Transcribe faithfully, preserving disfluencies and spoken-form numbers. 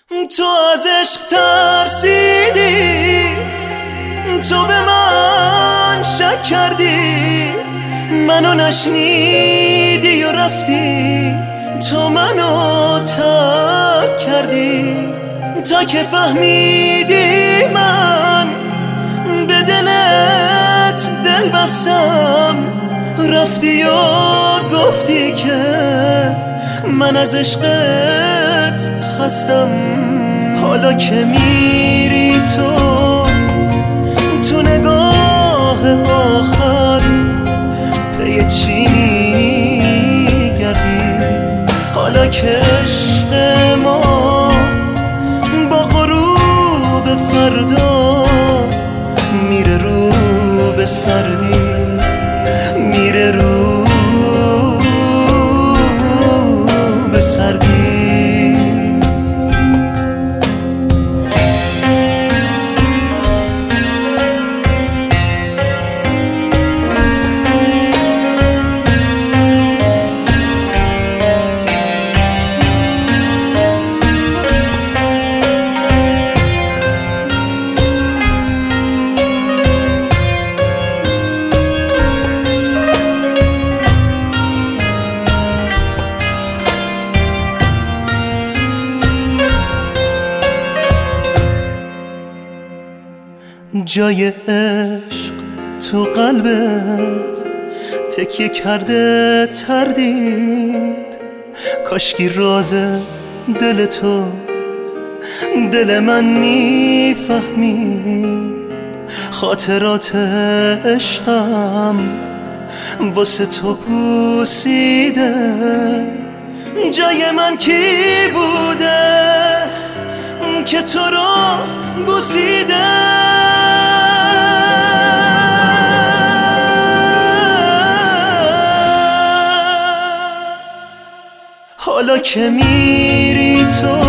تو از عشق ترسیدی، تو به من شک کردی، منو نشنیدی و رفتی، تو منو ترک کردی، تا که فهمیدی من به دلت دل بستم، رفتی و گفتی که من از عشقت خستم. حالا که میری تو تو نگاه آخر پی چی گردی؟ حالا که عشق ما با غروب فردا میره رو به سردی، میره رو به سردی. جای عشق تو قلبت تکیه کرده تردید، کاشکی راز دل تو دل من میفهمید. خاطرات عشقم واسه تو پوسیده، جای من کی بوده که تو رو بوسیده؟ حالا که میری تو